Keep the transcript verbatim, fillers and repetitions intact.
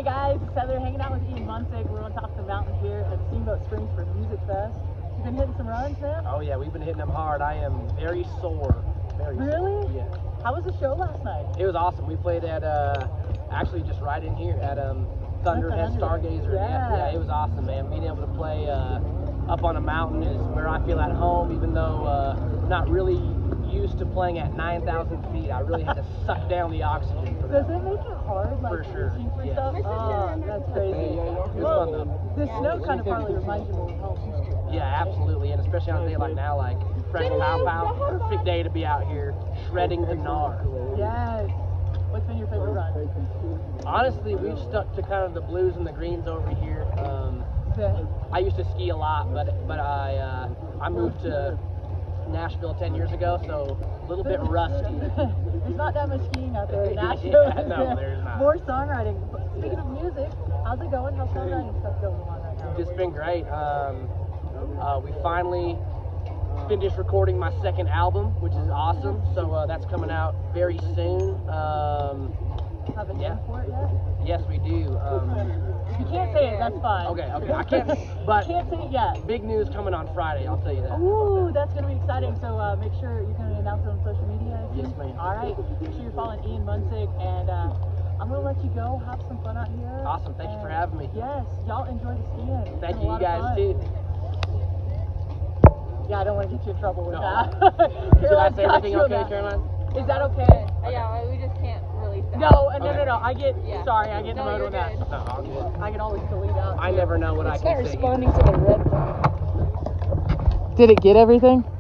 Hey guys, it's Heather hanging out with Ian Munsig. We're on top of the mountain here at Steamboat Springs for Music Fest. You've been hitting some runs, man? Oh yeah, we've been hitting them hard. I am very sore. Very Really? sore. Yeah. How was the show last night? It was awesome. We played at uh, actually just right in here at um, Thunderhead Stargazer. Yeah. yeah, yeah, it was awesome, man. Being able to play uh, up on a mountain is where I feel at home, even though uh, I'm not really used to playing at nine thousand feet. I really had to suck down the oxygen for that. Does it make it hard, like For sure, reaching for yeah. stuff? Oh, that's crazy. It was fun though. The snow kind of probably reminds you of old home. Yeah, absolutely, and especially on a day like now, like fresh pow pow, perfect day to be out here shredding the gnar. Yes. What's been your favorite run? Honestly, we've stuck to kind of the blues and the greens over here. Um, Okay. I used to ski a lot, but but I uh, I moved to Nashville ten years ago, so a little bit rusty. There's not that much skiing out there in Nashville. Yeah, no, there's not. More songwriting. Speaking of music, how's it going? How's songwriting stuff going on right now? It's been great. Um, uh, we finally finished recording my second album, which is awesome. So uh, that's coming out very soon. Um, Have a name yeah. for it yet? yes, we do. Um, If you can't say it, that's fine. okay, okay. I can't, but Can't say it yet. big news coming on Friday. I'll tell you that. Ooh, that's going to be exciting. So uh, make sure you're going to announce it on social media. Yes, ma'am. All right. Make sure you're following Ian Munsig. And uh, I'm going to let you go. Have some fun out here. Awesome. Thank you for And having me. Yes. Y'all enjoy the skiing. It's Thank been a you, lot you of guys fun. too. Yeah, I don't want to get you in trouble with No. that. Did I Caroline's say got everything you on okay, that. Caroline? Is that okay? Yeah, we just can't release that. No, no, Okay. no, no. I get, Yeah. sorry, I get in the No, mode you're on that. good. No, all good. I can always delete out. I never know what I It's can not say. responding to the red one. Did it get everything?